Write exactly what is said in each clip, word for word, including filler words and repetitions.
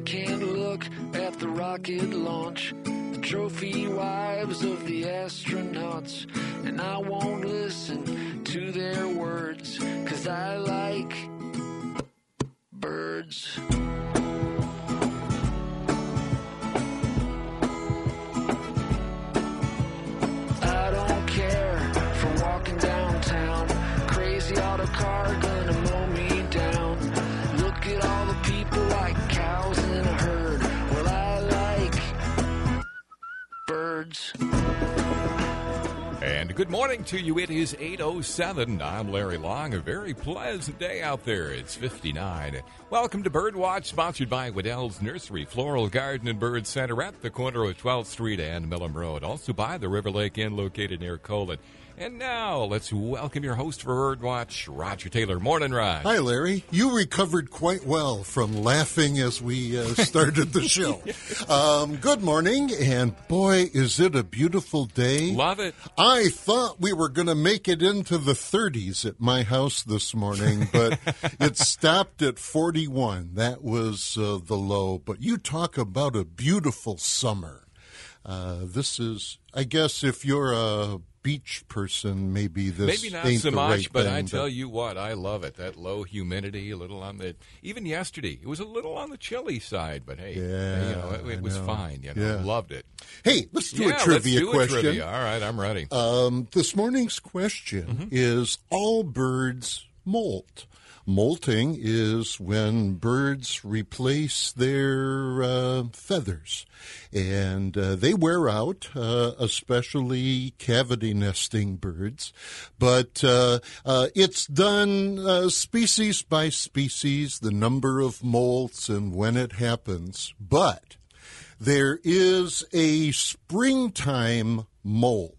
can't look at the rocket launch, the trophy wives of the astronauts, and I won't listen to their words, 'cause I like birds. I don't care for walking downtown, crazy auto car gonna mow me down. Look at all the people like cows in a herd. Well, I like birds. And good morning to you. It is eight oh seven. I'm Larry Long. A very pleasant day out there. It's fifty-nine. Welcome to Birdwatch, sponsored by Waddell's Nursery, Floral Garden and Bird Center at the corner of twelfth Street and Millam Road. Also by the River Lake Inn located near Colon. And now, let's welcome your host for Birdwatch, Roger Taylor. Morning, Rod. Hi, Larry. You recovered quite well from laughing as we uh, started the show. Um, good morning, and boy, is it a beautiful day. Love it. I thought we were going to make it into the thirties at my house this morning, but it stopped at forty-one. That was uh, the low. But you talk about a beautiful summer. Uh, this is, I guess, if you're a beach person, maybe this maybe not ain't so the much, right but thing, I tell you what, I love it. That low humidity, a little on the even yesterday, it was a little on the chilly side, but hey, yeah, you know, it, it was know. fine. You know, Yeah. loved it. Hey, let's do yeah, a trivia let's do question. A trivia. All right, I'm ready. Um, this morning's question Mm-hmm. is: all birds molt? Molting is when birds replace their uh, feathers, and uh, they wear out, uh, especially cavity nesting birds. But uh, uh, it's done uh, species by species, the number of molts and when it happens. But there is a springtime molt.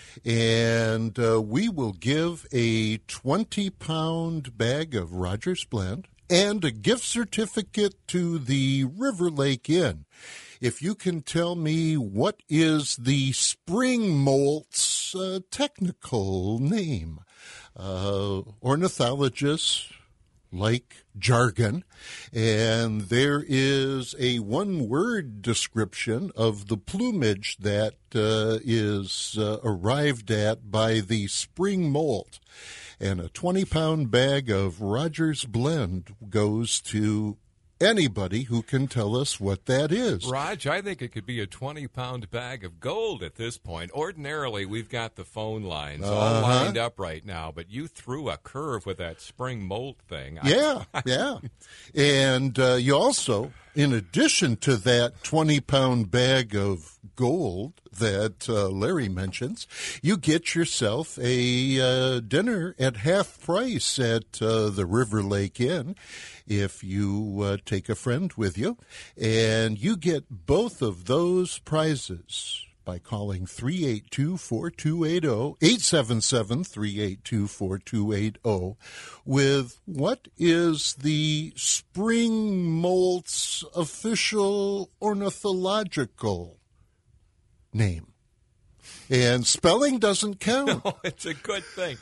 And uh, we will give a twenty-pound bag of Rogers Blend and a gift certificate to the River Lake Inn. If you can tell me what is the spring molt's uh, technical name. Uh, ornithologists like jargon, and there is a one-word description of the plumage that uh, is uh, arrived at by the spring molt. And a twenty-pound bag of Rogers Blend goes to anybody who can tell us what that is. Raj, I think it could be a twenty-pound bag of gold at this point. Ordinarily, we've got the phone lines all Uh-huh. lined up right now, but you threw a curve with that spring molt thing. Yeah, yeah. And uh, you also, in addition to that twenty-pound bag of gold that uh, Larry mentions, you get yourself a uh, dinner at half price at uh, the River Lake Inn if you uh, take a friend with you. And you get both of those prizes by calling three eight two, four two eight zero, eight seven seven, three eight two, four two eight zero, with what is the spring molt's official ornithological name. And spelling doesn't count. No, it's a good thing.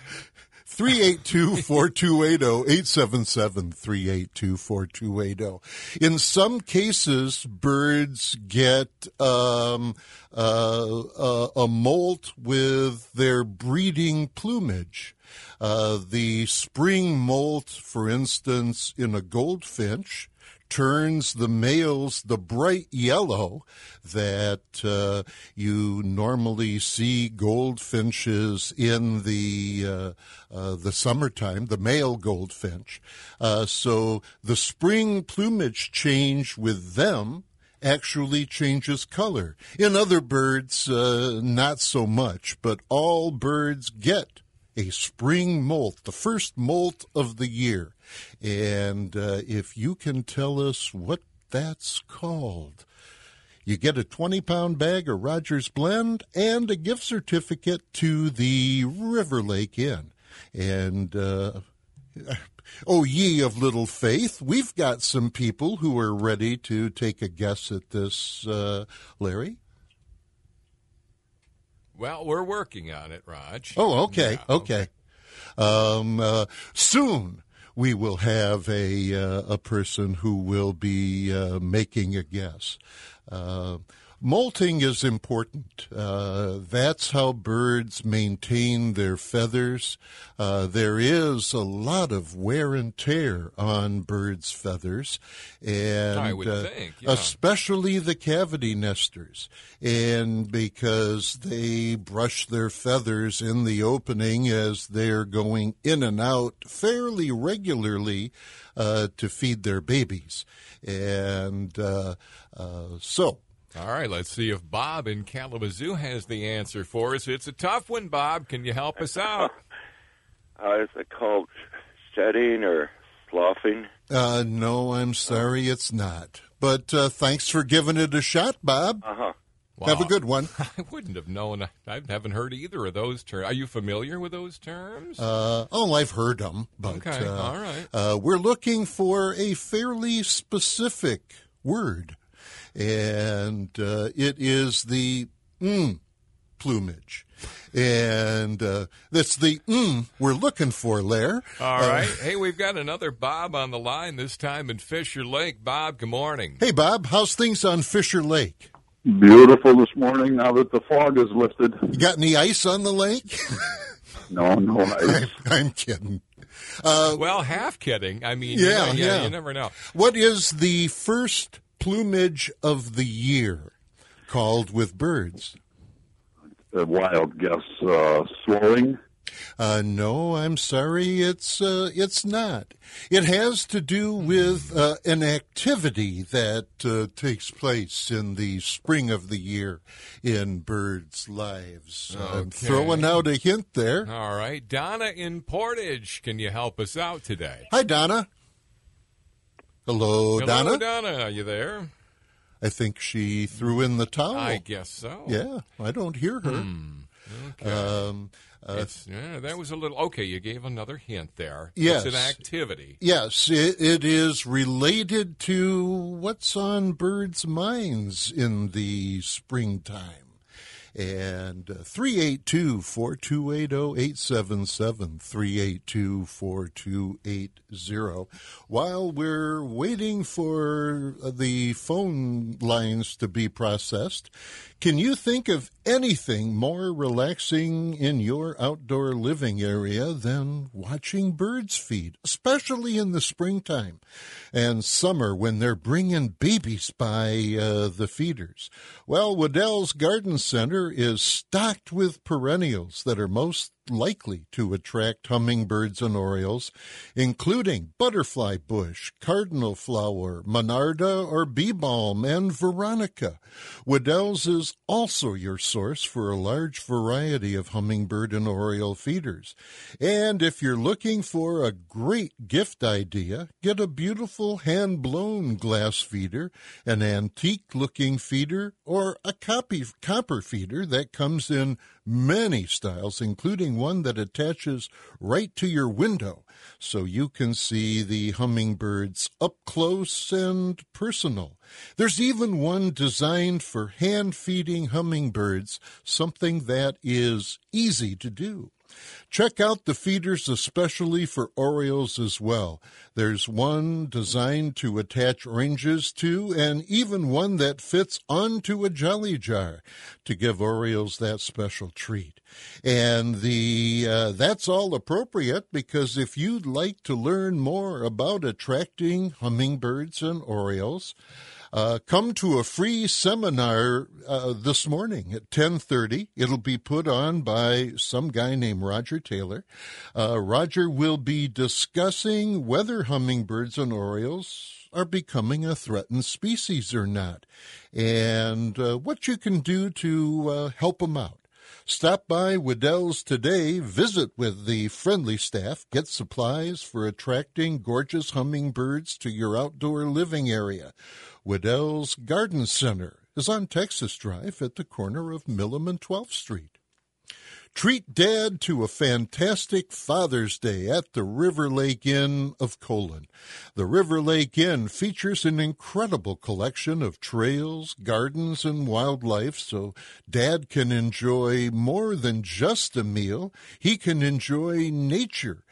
three eight two, four two eight zero, eight seven seven, three eight two, four two eight zero. In some cases, birds get um, uh, uh, a molt with their breeding plumage. Uh, the spring molt, for instance, in a goldfinch, turns the males the bright yellow that uh, you normally see goldfinches in the uh, uh, the summertime, the male goldfinch. Uh, so the spring plumage change with them actually changes color. In other birds, uh, not so much, but all birds get a spring molt, the first molt of the year. And uh, if you can tell us what that's called, you get a twenty-pound bag of Rogers Blend and a gift certificate to the River Lake Inn. And, uh, oh, ye of little faith, we've got some people who are ready to take a guess at this, uh, Larry. Well, we're working on it, Raj. Oh, okay, Yeah, okay. Um, uh, soon we will have a uh, a person who will be uh, making a guess. Uh, molting is important. Uh, that's how birds maintain their feathers. Uh, there is a lot of wear and tear on birds' feathers, and I would uh, think, yeah. especially the cavity nesters, and because they brush their feathers in the opening as they're going in and out fairly regularly uh, to feed their babies, and uh, uh, so. All right, let's see if Bob in Kalamazoo has the answer for us. It's a tough one, Bob. Can you help us out? Uh, is it called shedding or sloughing? Uh, no, I'm sorry, it's not. But uh, thanks for giving it a shot, Bob. Uh-huh. Wow. Have a good one. I wouldn't have known. I I haven't heard either of those terms. Are you familiar with those terms? Uh, oh, I've heard them, but Okay, uh, all right. uh, we're looking for a fairly specific word, and uh, it is the mm plumage. And uh, that's the mm we're looking for, Lair. All Uh, right. Hey, we've got another Bob on the line, this time in Fisher Lake. Bob, good morning. Hey, Bob, how's things on Fisher Lake? Beautiful this morning now that the fog is lifted. You got any ice on the lake? No, no ice. I'm kidding. Uh, Well, half kidding. I mean, Yeah, you know, yeah. you never know. What is the first plumage of the year called with birds? A wild guess, uh, swelling. Uh, no, I'm sorry, it's uh, it's not. It has to do with uh, an activity that uh, takes place in the spring of the year in birds' lives. I'm Okay. throwing out a hint there. All right. Donna in Portage, can you help us out today? Hi, Donna. Hello, Hello, Donna. Donna. Are you there? I think she threw in the towel. I guess so. Yeah, I don't hear her. Okay. Um, uh, It's, yeah, that was a little... Okay, you gave another hint there. Yes. It's an activity. yes, it, it is related to what's on birds' minds in the springtime. And uh, three eight two, four two eight zero, eight seven seven, three eight two, four two eight zero. While we're waiting for the phone lines to be processed, can you think of anything more relaxing in your outdoor living area than watching birds feed, especially in the springtime and summer when they're bringing babies by uh, the feeders? Well, Waddell's Garden Center is stocked with perennials that are most likely to attract hummingbirds and orioles, including butterfly bush, cardinal flower, monarda or bee balm, and veronica. Waddell's is also your source for a large variety of hummingbird and oriole feeders. And if you're looking for a great gift idea, get a beautiful hand-blown glass feeder, an antique-looking feeder, or a copy, copper feeder that comes in many styles, including one that attaches right to your window so you can see the hummingbirds up close and personal. There's even one designed for hand-feeding hummingbirds, something that is easy to do. Check out the feeders especially for orioles as well. There's one designed to attach oranges to, and even one that fits onto a jelly jar to give orioles that special treat. And the uh, that's all appropriate, because if you'd like to learn more about attracting hummingbirds and orioles, Uh, come to a free seminar uh, this morning at ten thirty. It'll be put on by some guy named Roger Taylor. Uh, Roger will be discussing whether hummingbirds and orioles are becoming a threatened species or not, and uh, what you can do to uh, help them out. Stop by Waddell's today, visit with the friendly staff, get supplies for attracting gorgeous hummingbirds to your outdoor living area. Waddell's Garden Center is on Texas Drive at the corner of Millam and twelfth Street. Treat Dad to a fantastic Father's Day at the River Lake Inn of Colon. The River Lake Inn features an incredible collection of trails, gardens, and wildlife, so Dad can enjoy more than just a meal. He can enjoy nature.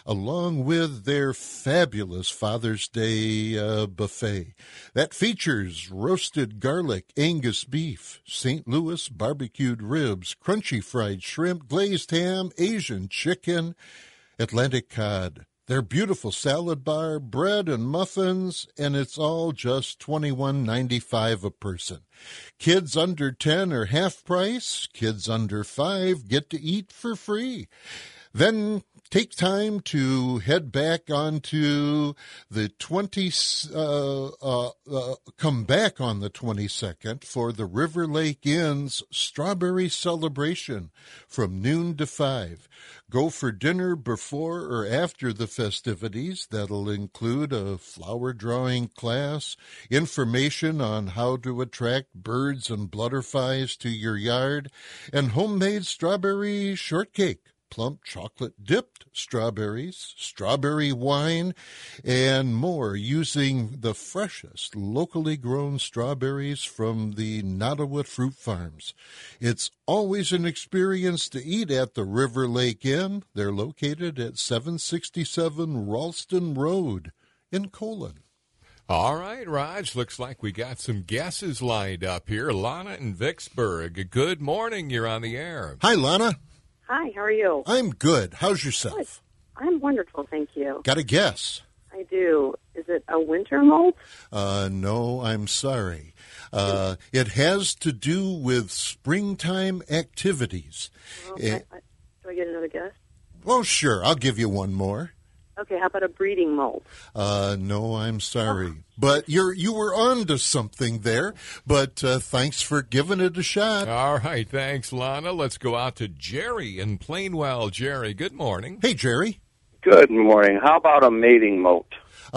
along with their fabulous Father's Day uh, buffet. That features roasted garlic Angus beef, Saint Louis barbecued ribs, crunchy fried shrimp, glazed ham, Asian chicken, Atlantic cod, their beautiful salad bar, bread and muffins, and it's all just twenty-one ninety-five a person. Kids under ten are half price. Kids under five get to eat for free. Then take time to head back onto the twenty. Uh, uh, uh, come back on the twenty-second for the River Lake Inn's Strawberry Celebration from noon to five. Go for dinner before or after the festivities. That'll include a flower drawing class, information on how to attract birds and butterflies to your yard, and homemade strawberry shortcake, plump chocolate-dipped strawberries, strawberry wine, and more using the freshest locally grown strawberries from the Nottawa Fruit Farms. It's always an experience to eat at the River Lake Inn. They're located at seven sixty-seven Ralston Road in Colon. All right, Raj, looks like we got some guesses lined up here. Lana in Vicksburg, good morning. You're on the air. Hi, Lana. Hi, how are you? I'm good. How's yourself? Good. I'm wonderful, thank you. Got a guess? I do. Is it a winter molt? Uh, no, I'm sorry. Uh, it has to do with springtime activities. Well, Eh, I, I, do I get another guess? well, sure, I'll give you one more. Okay, how about a breeding molt? Uh, no, I'm sorry. But you're you were on to something there. But uh, thanks for giving it a shot. All right, thanks, Lana. Let's go out to Jerry in Plainwell. Jerry, good morning. Hey, Jerry. Good morning. How about a mating moat?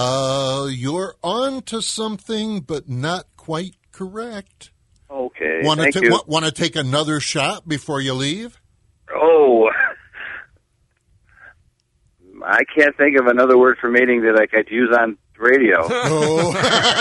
Uh, you're on to something, but not quite correct. Okay, Want thank to you. wa- want to take another shot before you leave? Oh, I can't think of another word for mating that I could use on radio. Oh,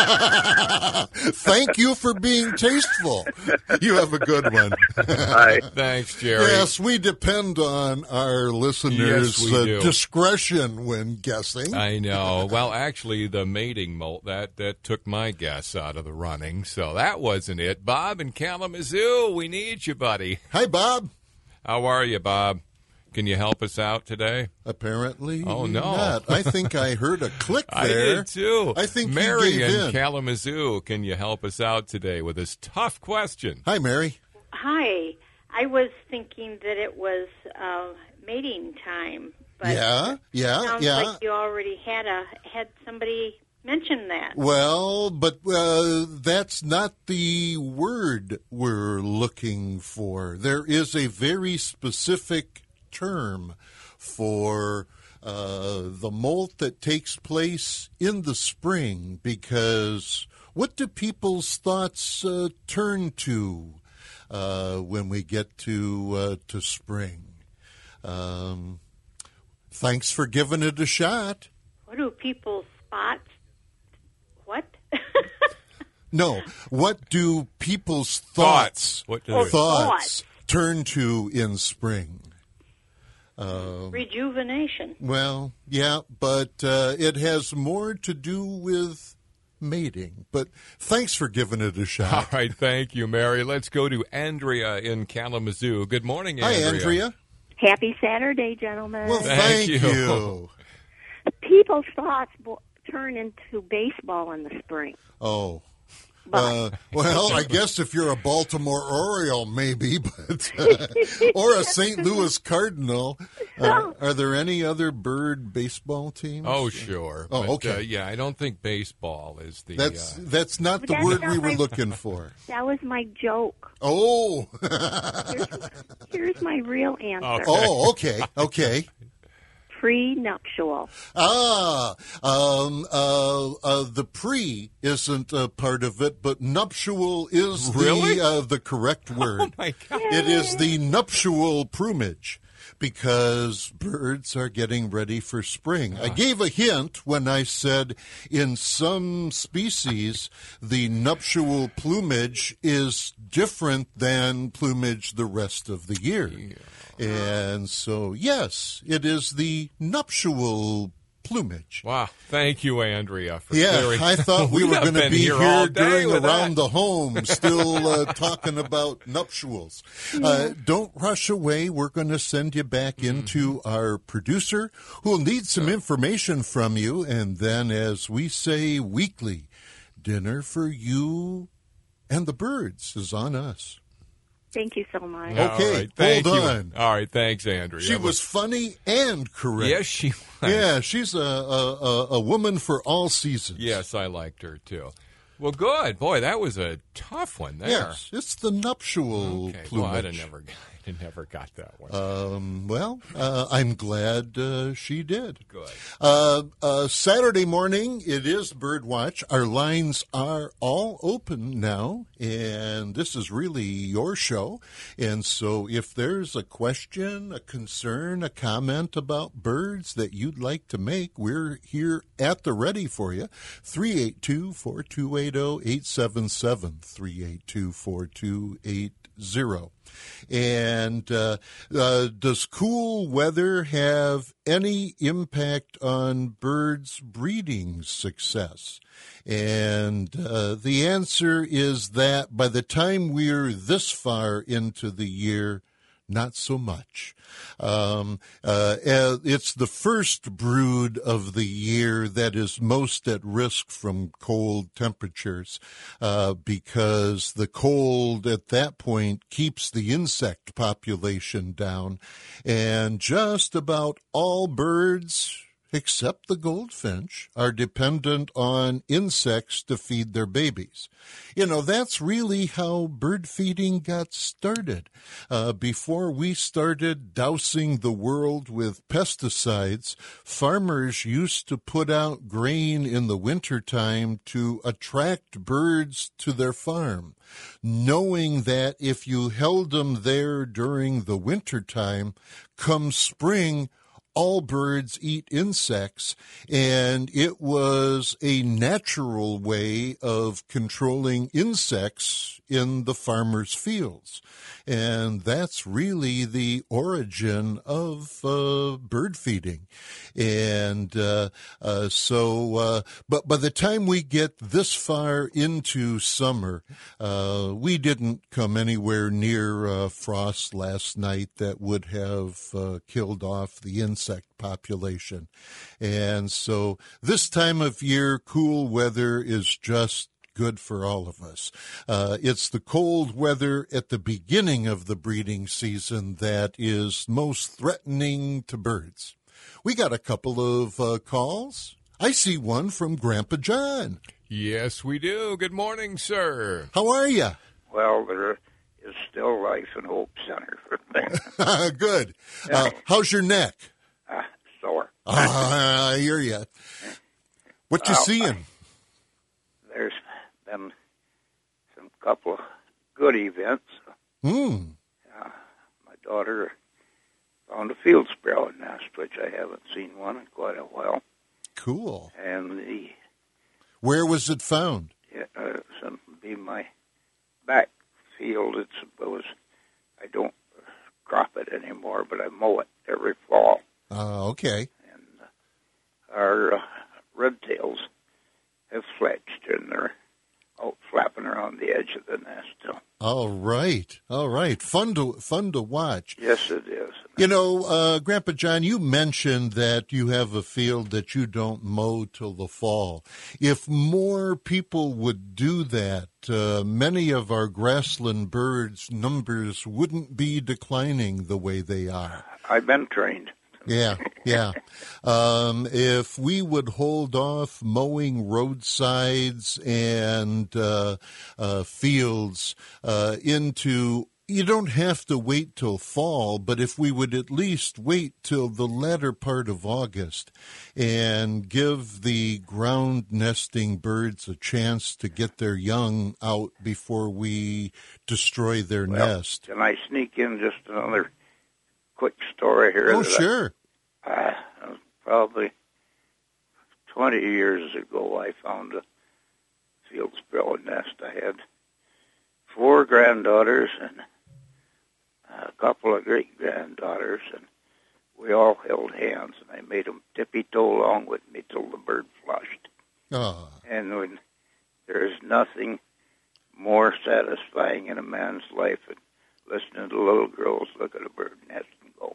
thank you for being tasteful. You have a good one. Hi. Thanks, Jerry. Yes, we depend on our listeners' Yes, we uh, do. discretion when guessing. I know. Well, actually, the mating molt, that, that took my guess out of the running, so that wasn't it. Bob in Kalamazoo, we need you, buddy. Hi, Bob. How are you, Bob? Can you help us out today? Apparently Oh, no. not. I think I heard a click I there. did, too. I think you Mary gave in in. Kalamazoo, can you help us out today with this tough question? Hi, Mary. Hi. I was thinking that it was uh, mating time, but Yeah, yeah, sounds yeah. like you already had a had somebody mention that. Well, but uh, that's not the word we're looking for. There is a very specific term for uh, the molt that takes place in the spring, because what do people's thoughts uh, turn to uh, when we get to uh, to spring? Um, thanks for giving it a shot. What do people spot? What? No, what do people's Thoughts. thoughts What do Oh, they- thoughts thoughts. turn to in spring? Rejuvenation. Well, yeah, but uh, it has more to do with mating. But thanks for giving it a All shot. right, thank you, Mary. Let's go to Andrea in Kalamazoo. Good morning, Hi, Andrea. Andrea. Happy Saturday, gentlemen. Well, Thank thank you. you. People's thoughts bo- turn into baseball in the spring. Oh. Uh, well, I guess if you're a Baltimore Oriole, maybe, but uh, or a Saint Louis Cardinal. Uh, are there any other bird baseball teams? Oh, sure. Oh, But, okay. uh, yeah, I don't think baseball is the... That's uh, that's not the That's word not we were my- looking for. That was my joke. Oh, Here's, here's my real answer. oh, okay, okay. Prenuptial. Ah, um, uh, uh, the pre isn't a part of it, but nuptial is Really? the uh, the correct word. oh, my God. It is the nuptial plumage, because birds are getting ready for spring. I gave a hint when I said in some species the nuptial plumage is different than plumage the rest of the year. And so, yes, it is the nuptial plumage. Wow. Thank you, Andrea. For Yeah, clearing- I thought we, We were have going to been be here here, all day during with Around that. the Home, still uh, talking about nuptials. Uh, don't rush away. We're going to send you back Mm-hmm. into our producer, who will need some information from you. And then, as we say weekly, dinner for you and the birds is on us. Thank you so much. All Okay, right, thank hold you. on. All right, thanks, Andrea. She That was funny and correct. Yes, she was. Yeah, she's a, a, a, a woman for all seasons. Yes, I liked her, too. Well, good. Boy, that was a tough one there. Yes, it's the nuptial Okay, plumage. well, I'd have never, I'd have never got that one. Um, well, uh, I'm glad uh, she did. Good. Uh, uh, Saturday morning, it is Birdwatch. Our lines are all open now, and this is really your show. And so if there's a question, a concern, a comment about birds that you'd like to make, we're here at the ready for you. three eight two, four two eight zero, eight seven seven, three eight two, four two eight zero. And uh, uh, does cool weather have any impact on birds' breeding success? And uh, the answer is that by the time we're this far into the year, not so much. Um, uh, uh, it's the first brood of the year that is most at risk from cold temperatures uh, because the cold at that point keeps the insect population down. And just about all birds, except the goldfinch, are dependent on insects to feed their babies. You know, that's really how bird feeding got started. Uh, before we started dousing the world with pesticides, farmers used to put out grain in the wintertime to attract birds to their farm, knowing that if you held them there during the wintertime, come spring, all birds eat insects, and it was a natural way of controlling insects in the farmers' fields. And that's really the origin of uh, bird feeding. And uh, uh, so, uh, but by the time we get this far into summer, uh, we didn't come anywhere near uh, frost last night that would have uh, killed off the insect population. And so this time of year, cool weather is just good for all of us. Uh, it's the cold weather at the beginning of the breeding season that is most threatening to birds. We got a couple of uh, calls. I see one from Grandpa John. Yes, we do. Good morning, sir. How are you? Well, there is still life in Hope Center for me. Good. Uh, how's your neck? Uh, sore. Uh, I hear you. What you Well, seeing? There's been some couple of good events. Hmm. Uh, my daughter found a field sparrow nest, which I haven't seen one in quite a while. Cool. And the Where was it found? it, uh, some be my back field. It's suppose I don't crop it anymore, but I mow it every fall. Uh, okay. And uh, our uh, redtails have fledged, and they're out flapping around the edge of the nest. So, All right. All right. Fun to fun to watch. yes, it is. You know, uh, Grandpa John, you mentioned that you have a field that you don't mow till the fall. If more people would do that, uh, many of our grassland birds' numbers wouldn't be declining the way they are. I've been trained. Yeah, yeah. Um, if we would hold off mowing roadsides and uh, uh, fields uh, into, you don't have to wait till fall, but if we would at least wait till the latter part of August and give the ground nesting birds a chance to get their young out before we destroy their Well, nest. Can I sneak in just another quick story here. Oh, that sure. I, uh, probably twenty years ago, I found a field sparrow nest. I had four granddaughters and a couple of great-granddaughters, and we all held hands, and I made them tippy-toe along with me till the bird flushed. Oh. And when there is nothing more satisfying in a man's life than listening to little girls look at a bird nest and go,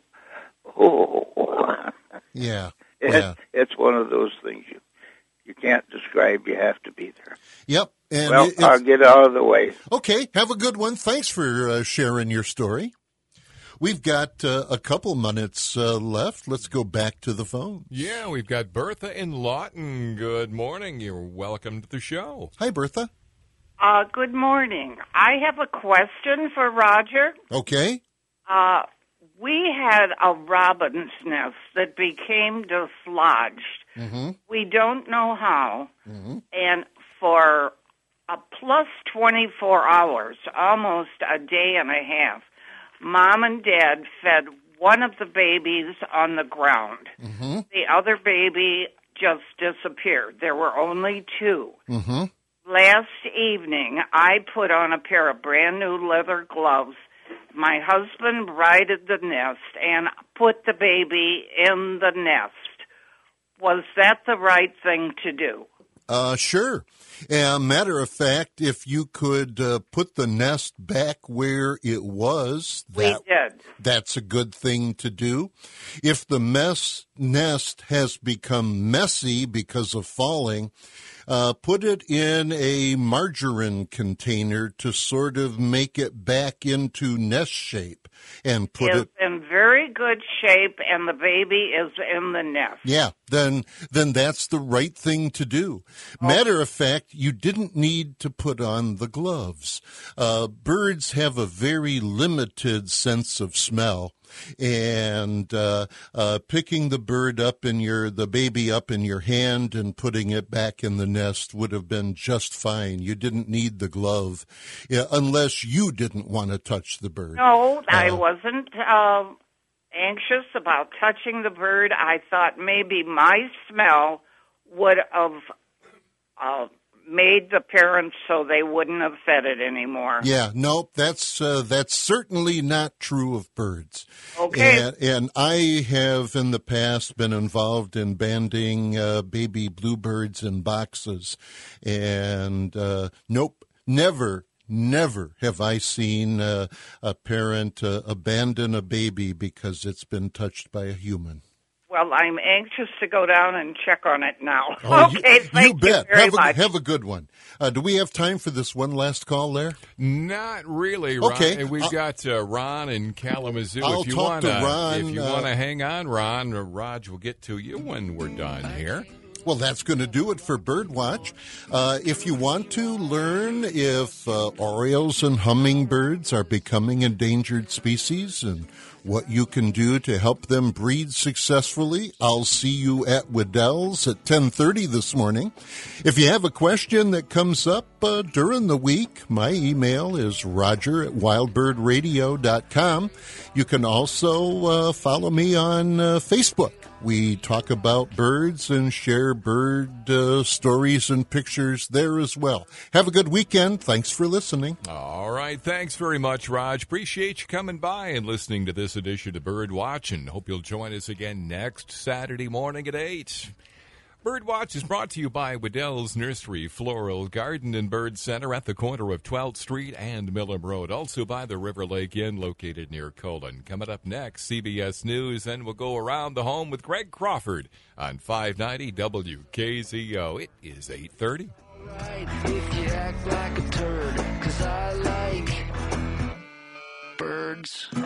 oh. Yeah. It, yeah. It's one of those things you you can't describe. You have to be there. Yep. And well, it, I'll get out of the way. Okay. Have a good one. Thanks for uh, sharing your story. We've got uh, a couple minutes uh, left. Let's go back to the phone. Yeah, we've got Bertha in Lawton. Good morning. You're welcome to the show. Hi, Bertha. Uh, good morning. I have a question for Roger. Okay. Uh, we had a robin's nest that became dislodged. Mm-hmm. We don't know how. Mm-hmm. And for a plus twenty-four hours, almost a day and a half, Mom and Dad fed one of the babies on the ground. Mm-hmm. The other baby just disappeared. There were only two. Mm-hmm. Last evening, I put on a pair of brand new leather gloves. My husband righted the nest and put the baby in the nest. Was that the right thing to do? Uh, sure. Uh, matter of fact, if you could uh, put the nest back where it was, that, we did. That's a good thing to do. If the mess nest has become messy because of falling, uh, put it in a margarine container to sort of make it back into nest shape and put it's it in very good shape, and the baby is in the nest. Yeah, then then that's the right thing to do. Matter of fact, you didn't need to put on the gloves. Uh, birds have a very limited sense of smell, and uh, uh, picking the bird up in your the baby up in your hand and putting it back in the nest would have been just fine. You didn't need the glove, yeah, unless you didn't want to touch the bird. No, I Uh, wasn't uh, anxious about touching the bird. I thought maybe my smell would have uh, made the parents so they wouldn't have fed it anymore. Yeah, nope, that's uh, that's certainly not true of birds. Okay. And, and I have in the past been involved in banding uh, baby bluebirds in boxes, and uh, nope, never. Never have I seen uh, a parent uh, abandon a baby because it's been touched by a human. Well, I'm anxious to go down and check on it now. Oh, okay, you, thank you bet. very have a, much. Have a good one. Uh, do we have time for this one last call there? Not really, Ron. Okay. We've I'll, got uh, Ron in Kalamazoo. I'll if you talk wanna, to Ron. If you uh, want to hang on, Ron, uh, Raj will get to you when we're done here. Well, that's going to do it for Birdwatch. Uh, if you want to learn if uh, orioles and hummingbirds are becoming endangered species and what you can do to help them breed successfully, I'll see you at Waddell's at ten thirty this morning. If you have a question that comes up uh, during the week, my email is roger at wildbird radio dot com. You can also uh, follow me on uh, Facebook. We talk about birds and share bird uh, stories and pictures there as well. Have a good weekend. Thanks for listening. All right. Thanks very much, Raj. Appreciate you coming by and listening to this edition of Birdwatch, and hope you'll join us again next Saturday morning at eight. Birdwatch is brought to you by Waddell's Nursery, Floral Garden and Bird Center at the corner of twelfth Street and Millam Road. Also by the River Lake Inn located near Colon. Coming up next, C B S News, and we'll go around the home with Greg Crawford on five ninety W K Z O. It is eight thirty. Right, if you act like a turd, 'cause I like birds.